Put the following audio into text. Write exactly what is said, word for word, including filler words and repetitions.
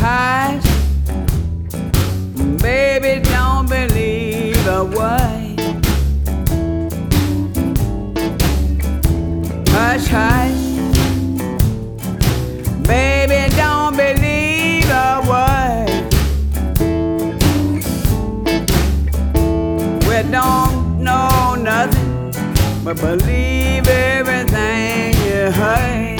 hush, baby, don't believe a word. Hush, hush, baby, don't believe a word. We don't know nothing, but believe everything you heard.